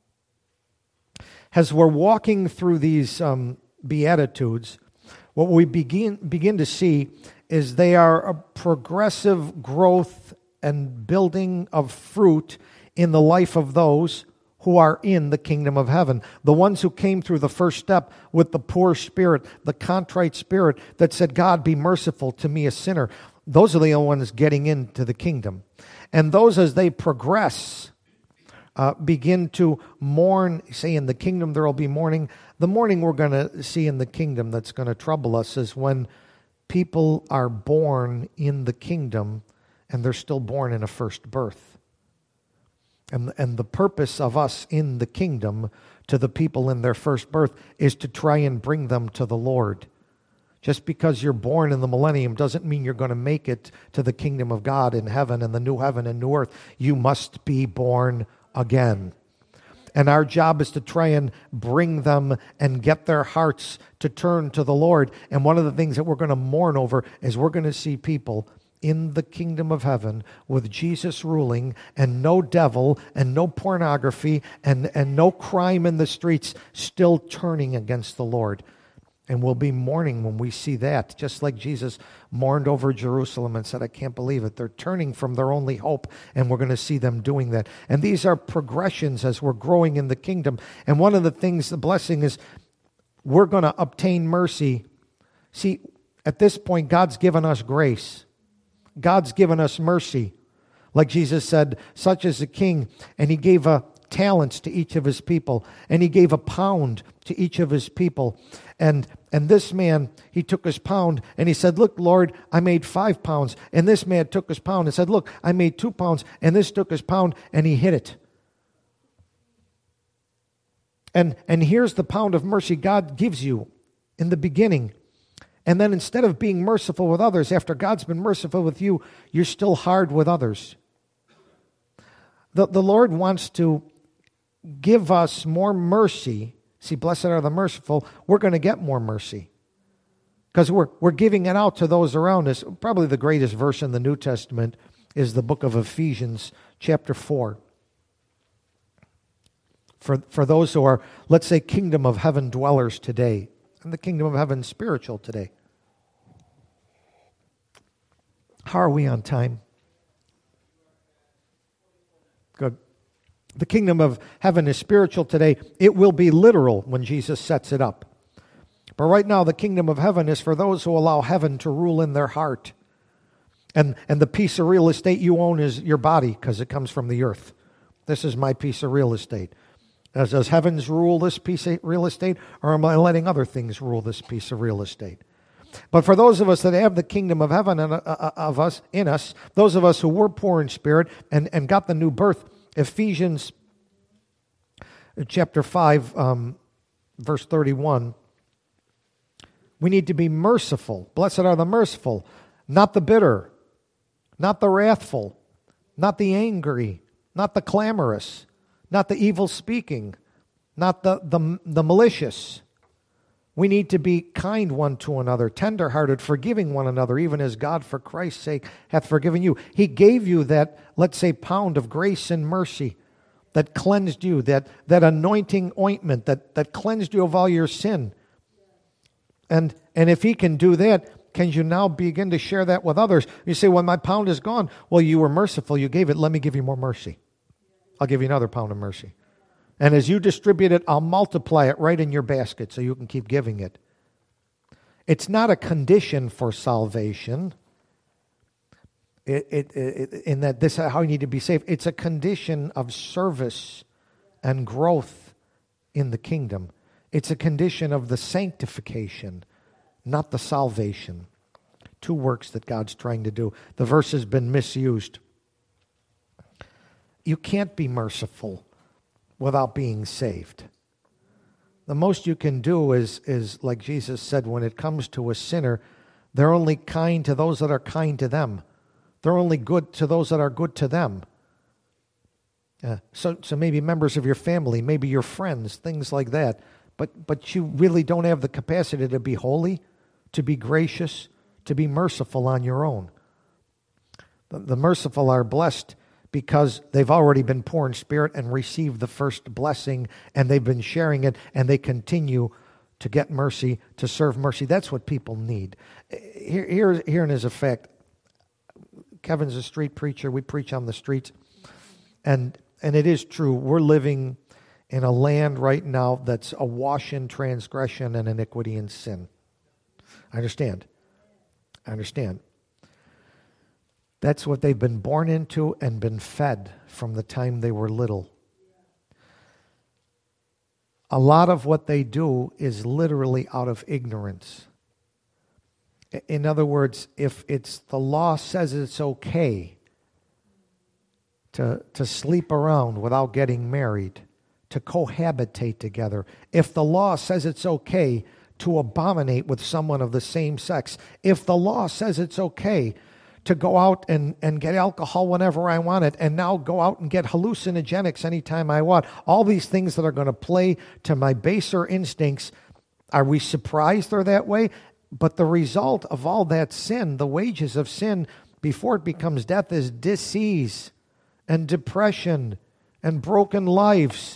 A: as we're walking through these Beatitudes, what we begin to see is they are a progressive growth and building of fruit in the life of those who are in the kingdom of heaven. The ones who came through the first step with the poor spirit, the contrite spirit that said, God, be merciful to me, a sinner. Those are the only ones getting into the kingdom. And those, as they progress, begin to mourn. Say, in the kingdom there will be mourning. The mourning we're going to see in the kingdom that's going to trouble us is when people are born in the kingdom and they're still born in a first birth. And the purpose of us in the kingdom to the people in their first birth is to try and bring them to the Lord. Just because you're born in the millennium doesn't mean you're going to make it to the kingdom of God in heaven and the new heaven and new earth. You must be born again. And our job is to try and bring them and get their hearts to turn to the Lord. And one of the things that we're going to mourn over is we're going to see people in the kingdom of heaven with Jesus ruling and no devil and no pornography and no crime in the streets still turning against the Lord. And we'll be mourning when we see that, just like Jesus mourned over Jerusalem and said, I can't believe it. They're turning from their only hope, and we're going to see them doing that. And these are progressions as we're growing in the kingdom. And one of the things, the blessing is we're going to obtain mercy. See, at this point, God's given us grace. God's given us mercy. Like Jesus said, such is the king, and he gave talents to each of his people, and he gave a pound to each of his people. And this man, he took his pound, and he said, look, Lord, I made 5 pounds. And this man took his pound and said, look, I made 2 pounds. And this took his pound, and he hid it. And here's the pound of mercy God gives you in the beginning. And then instead of being merciful with others, after God's been merciful with you, you're still hard with others. The Lord wants to give us more mercy. See, blessed are the merciful. We're going to get more mercy because we're giving it out to those around us. Probably the greatest verse in the New Testament is the book of Ephesians, chapter 4. For those who are, let's say, kingdom of heaven dwellers today, and the kingdom of heaven spiritual today. How are we on time? Good. The kingdom of heaven is spiritual today. It will be literal when Jesus sets it up. But right now, the kingdom of heaven is for those who allow heaven to rule in their heart. And the piece of real estate you own is your body because it comes from the earth. This is my piece of real estate. Does heavens rule this piece of real estate, or am I letting other things rule this piece of real estate? But for those of us that have the kingdom of heaven in us, those of us who were poor in spirit and got the new birth, Ephesians chapter 5, verse 31, we need to be merciful. Blessed are the merciful, not the bitter, not the wrathful, not the angry, not the clamorous, not the evil speaking, not the malicious. We need to be kind one to another, tender-hearted, forgiving one another, even as God for Christ's sake hath forgiven you. He gave you that, let's say, pound of grace and mercy that cleansed you, that anointing ointment that cleansed you of all your sin. And if he can do that, can you now begin to share that with others? You say, well, my pound is gone. Well, you were merciful. You gave it. Let me give you more mercy. I'll give you another pound of mercy. And as you distribute it, I'll multiply it right in your basket so you can keep giving it. It's not a condition for salvation. In that this is how you need to be saved. It's a condition of service and growth in the kingdom. It's a condition of the sanctification, not the salvation. Two works that God's trying to do. The verse has been misused. You can't be merciful without being saved. The most you can do is like Jesus said, when it comes to a sinner, they're only kind to those that are kind to them. They're only good to those that are good to them. So maybe members of your family, maybe your friends, things like that. But you really don't have the capacity to be holy, to be gracious, to be merciful on your own. The merciful are blessed because they've already been poor in spirit and received the first blessing, and they've been sharing it, and they continue to get mercy, to serve mercy. That's what people need. Here is a fact. Kevin's a street preacher. We preach on the streets. And it is true. We're living in a land right now that's awash in transgression and iniquity and sin. I understand. That's what they've been born into and been fed from the time they were little. A lot of what they do is literally out of ignorance. In other words, if it's the law says it's okay to sleep around without getting married, to cohabitate together, if the law says it's okay to abominate with someone of the same sex, if the law says it's okay to go out and get alcohol whenever I want it, and now go out and get hallucinogenics anytime I want, all these things that are going to play to my baser instincts, are we surprised they're that way? But the result of all that sin, the wages of sin, before it becomes death, is disease and depression and broken lives.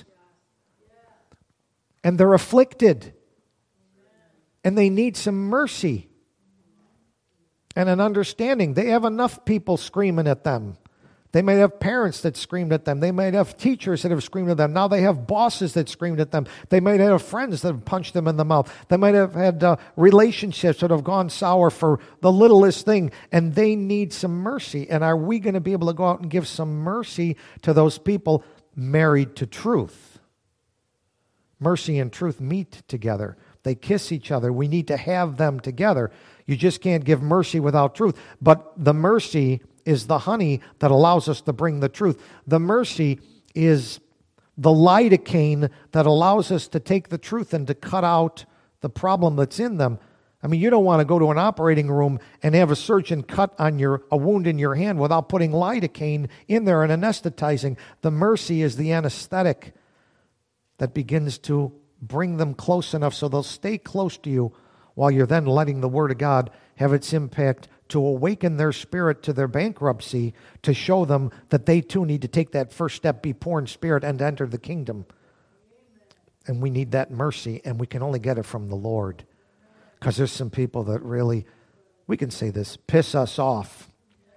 A: And they're afflicted. And they need some mercy and an understanding. They have enough people screaming at them. They might have parents that screamed at them. They might have teachers that have screamed at them. Now they have bosses that screamed at them. They might have friends that have punched them in the mouth. They might have had relationships that have gone sour for the littlest thing, and they need some mercy. And are we going to be able to go out and give some mercy to those people married to truth? Mercy and truth meet together. They kiss each other. We need to have them together. You just can't give mercy without truth. But the mercy is the honey that allows us to bring the truth. The mercy is the lidocaine that allows us to take the truth and to cut out the problem that's in them. I mean, you don't want to go to an operating room and have a surgeon cut on a wound in your hand without putting lidocaine in there and anesthetizing. The mercy is the anesthetic that begins to bring them close enough so they'll stay close to you while you're then letting the Word of God have its impact to awaken their spirit to their bankruptcy, to show them that they too need to take that first step, be poor in spirit, and enter the kingdom. And we need that mercy, and we can only get it from the Lord. Because there's some people that really, we can say this, piss us off.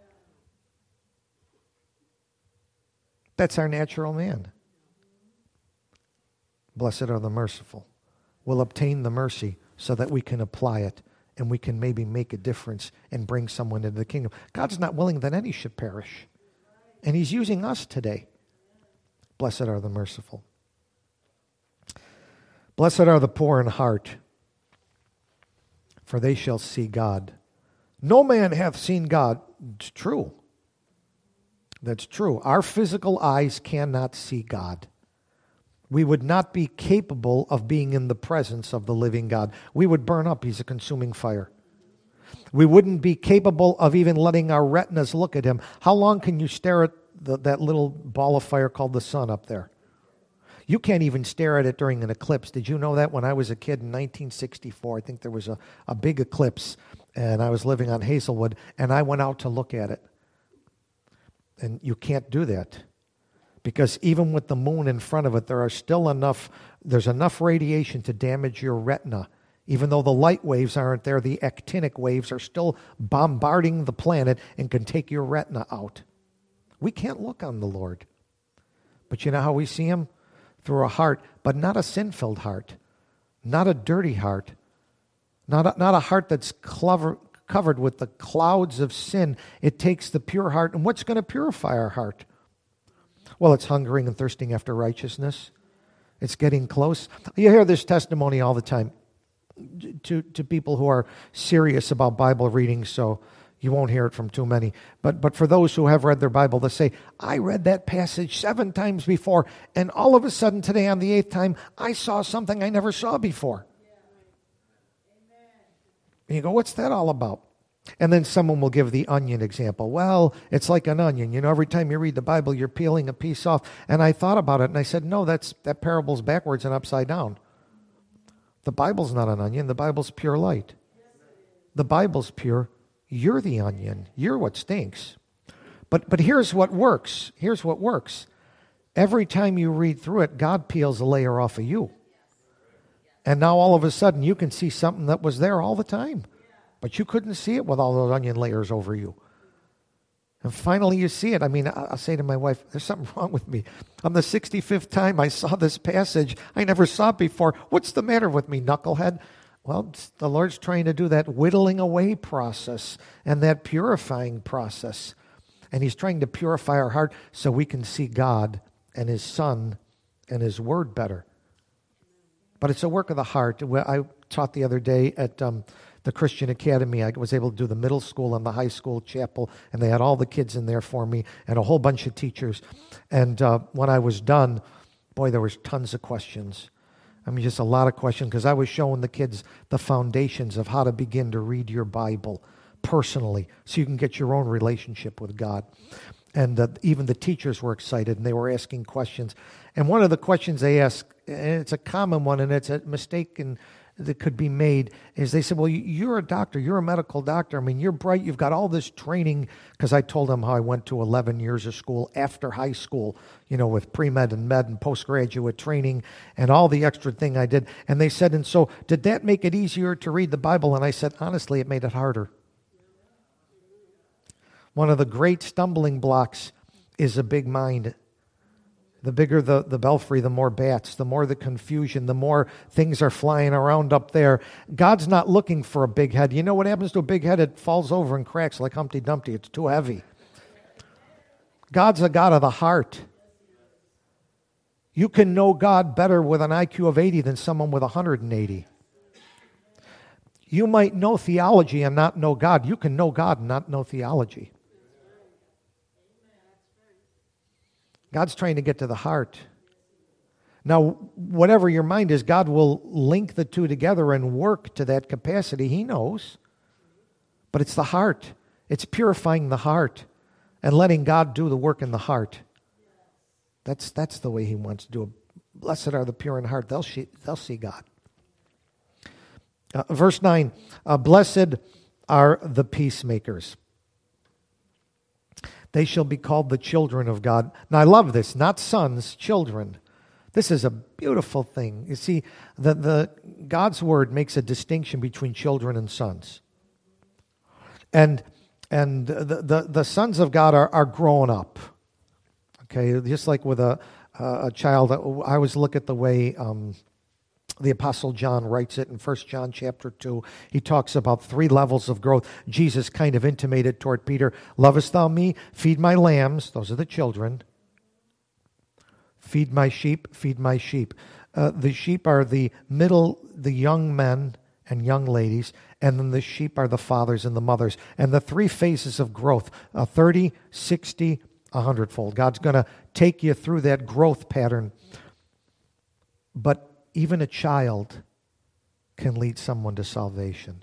A: That's our natural man. Blessed are the merciful. We'll obtain the mercy so that we can apply it and we can maybe make a difference and bring someone into the kingdom. God's not willing that any should perish. And He's using us today. Blessed are the merciful. Blessed are the poor in heart, for they shall see God. No man hath seen God. It's true. That's true. Our physical eyes cannot see God. We would not be capable of being in the presence of the living God. We would burn up. He's a consuming fire. We wouldn't be capable of even letting our retinas look at Him. How long can you stare at that little ball of fire called the sun up there? You can't even stare at it during an eclipse. Did you know that? When I was a kid in 1964, I think there was a big eclipse, and I was living on Hazelwood, and I went out to look at it. And you can't do that. Because even with the moon in front of it, there's enough radiation to damage your retina Even though the light waves aren't there, the actinic waves are still bombarding the planet and can take your retina out. We can't look on the Lord. But you know how we see him? Through a heart, but not a sin-filled heart, not a dirty heart, not a heart that's covered with the clouds of sin. It takes the pure heart. And what's going to purify our heart? Well, it's hungering and thirsting after righteousness. It's getting close. You hear this testimony all the time to people who are serious about Bible reading, so you won't hear it from too many. But for those who have read their Bible, they say, I read that passage 7 times before, and all of a sudden today on the 8th time, I saw something I never saw before. And you go, what's that all about? And then someone will give the onion example. Well, it's like an onion. You know, every time you read the Bible, you're peeling a piece off. And I thought about it, and I said, no, that parable's backwards and upside down. The Bible's not an onion. The Bible's pure light. The Bible's pure. You're the onion. You're what stinks. But here's what works. Here's what works. Every time you read through it, God peels a layer off of you. And now all of a sudden you can see something that was there all the time. But you couldn't see it with all those onion layers over you. And finally you see it. I mean, I'll say to my wife, there's something wrong with me. On the 65th time I saw this passage, I never saw it before. What's the matter with me, knucklehead? Well, the Lord's trying to do that whittling away process and that purifying process. And he's trying to purify our heart so we can see God and his Son and his Word better. But it's a work of the heart. I taught the other day at the Christian Academy. I was able to do the middle school and the high school chapel, and they had all the kids in there for me and a whole bunch of teachers. And when I was done, boy, there was tons of questions. I mean, just a lot of questions, because I was showing the kids the foundations of how to begin to read your Bible personally so you can get your own relationship with God. And even the teachers were excited, and they were asking questions. And one of the questions they asked, and it's a common one, and it's a mistake that could be made, is they said, well, you're a doctor, you're a medical doctor. I mean, you're bright, you've got all this training, because I told them how I went to 11 years of school after high school, you know, with pre-med and med and postgraduate training and all the extra thing I did. And they said, and so did that make it easier to read the Bible? And I said, honestly, it made it harder. One of the great stumbling blocks is a big mind. The bigger the belfry, the more bats, the more the confusion, the more things are flying around up there. God's not looking for a big head. You know what happens to a big head? It falls over and cracks like Humpty Dumpty. It's too heavy. God's a God of the heart. You can know God better with an IQ of 80 than someone with 180. You might know theology and not know God. You can know God and not know theology. God's trying to get to the heart. Now, whatever your mind is, God will link the two together and work to that capacity. He knows. But it's the heart. It's purifying the heart and letting God do the work in the heart. That's the way he wants to do it. Blessed are the pure in heart. They'll see God. Verse 9, blessed are the peacemakers. They shall be called the children of God. Now, I love this. Not sons, children. This is a beautiful thing. You see, the God's word makes a distinction between children and sons. And the sons of God are grown up. Okay, just like with a child. I always look at the way the Apostle John writes it in 1 John chapter 2. He talks about 3 levels of growth. Jesus kind of intimated toward Peter, lovest thou me? Feed my lambs. Those are the children. Feed my sheep. Feed my sheep. The sheep are the young men and young ladies, and then the sheep are the fathers and the mothers. And the 3 phases of growth, 30, 60, 100-fold. God's going to take you through that growth pattern. But even a child can lead someone to salvation.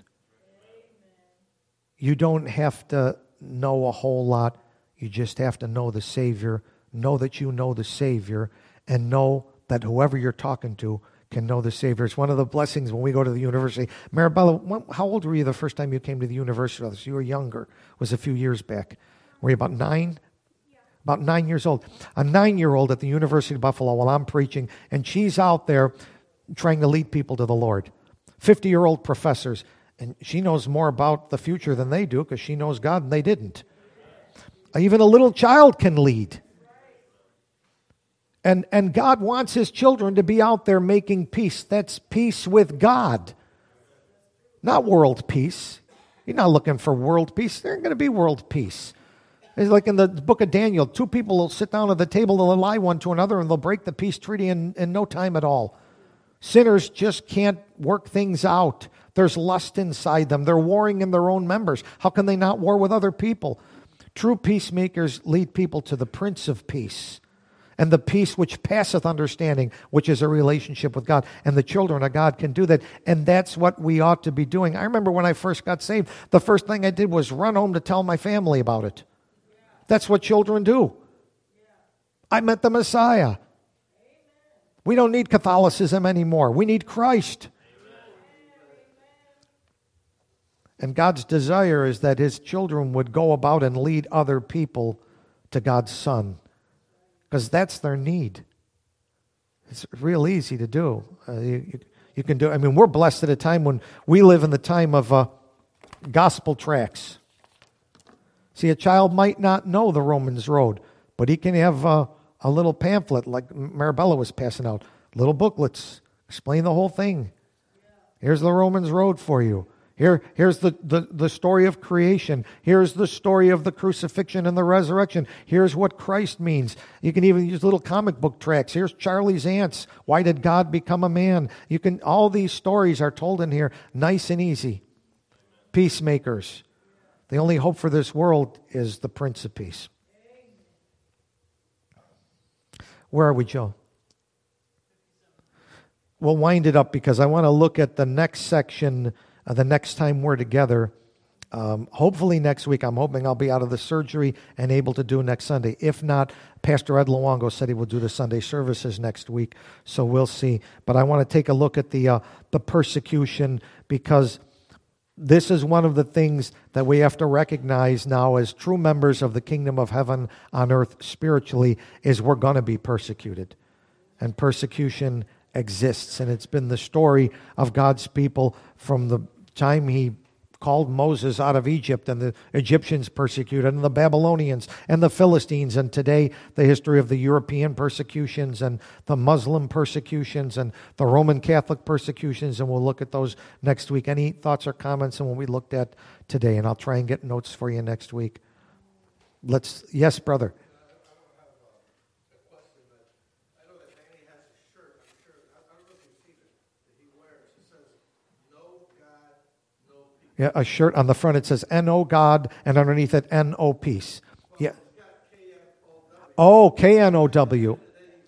A: You don't have to know a whole lot. You just have to know the Savior, know that you know the Savior, and know that whoever you're talking to can know the Savior. It's one of the blessings when we go to the university. Maribella, how old were you the first time you came to the university with us? You were younger. It was a few years back. Were you about 9? About 9 years old. A 9-year-old at the University of Buffalo while I'm preaching, and she's out there trying to lead people to the Lord. 50-year-old professors. And she knows more about the future than they do because she knows God and they didn't. Even a little child can lead. And God wants His children to be out there making peace. That's peace with God, not world peace. You're not looking for world peace. There ain't going to be world peace. It's like in the book of Daniel, two people will sit down at the table, they'll lie one to another, and they'll break the peace treaty in no time at all. Sinners just can't work things out. There's lust inside them. They're warring in their own members. How can they not war with other people? True peacemakers lead people to the Prince of Peace, and the peace which passeth understanding, which is a relationship with God. And the children of God can do that. And that's what we ought to be doing. I remember when I first got saved, the first thing I did was run home to tell my family about it. That's what children do. I met the Messiah. We don't need Catholicism anymore. We need Christ. And God's desire is that His children would go about and lead other people to God's Son, because that's their need. It's real easy to do. You can do. I mean, we're blessed at a time when we live in the time of gospel tracts. See, a child might not know the Romans Road, but he can have a little pamphlet like Marabella was passing out, little booklets, explain the whole thing. Here's the Romans Road for you. Here's the story of creation. Here's the story of the crucifixion and the resurrection. Here's what Christ means. You can even use little comic book tracts. Here's Charlie's Ants. Why did God become a man? All these stories are told in here, nice and easy. Peacemakers. The only hope for this world is the Prince of Peace. Where are we, Joe? We'll wind it up because I want to look at the next section the next time we're together. Hopefully next week. I'm hoping I'll be out of the surgery and able to do next Sunday. If not, Pastor Ed Luongo said he will do the Sunday services next week, so we'll see. But I want to take a look at the persecution, because this is one of the things that we have to recognize now as true members of the kingdom of heaven on earth spiritually, is we're going to be persecuted. And persecution exists. And it's been the story of God's people from the time He called Moses out of Egypt, and the Egyptians persecuted, and the Babylonians, and the Philistines, and today the history of the European persecutions, and the Muslim persecutions, and the Roman Catholic persecutions, and we'll look at those next week. Any thoughts or comments on what we looked at today? And I'll try and get notes for you next week. Yes, brother. Yeah, a shirt on the front, it says N-O God, and underneath it N-O Peace. Yeah. Oh, K-N-O-W.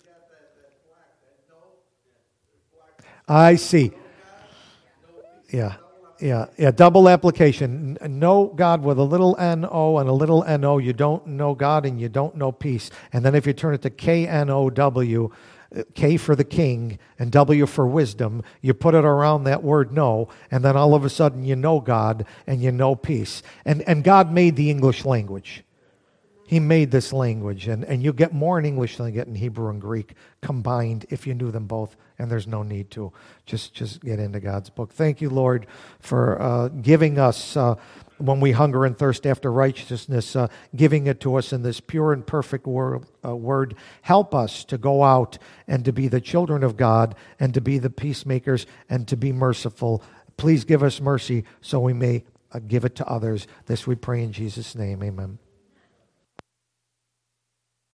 A: I see. Yeah. Double application. Know God with a little N-O and a little N-O. You don't know God and you don't know peace. And then if you turn it to K-N-O-W, K for the king and W for wisdom, you put it around that word know, and then all of a sudden you know God and you know peace. And God made the English language. He made this language, and you get more in English than you get in Hebrew and Greek combined if you knew them both, and there's no need to. Just get into God's book. Thank you, Lord, for giving us, when we hunger and thirst after righteousness, giving it to us in this pure and perfect word. Help us to go out and to be the children of God and to be the peacemakers and to be merciful. Please give us mercy so we may give it to others. This we pray in Jesus' name. Amen.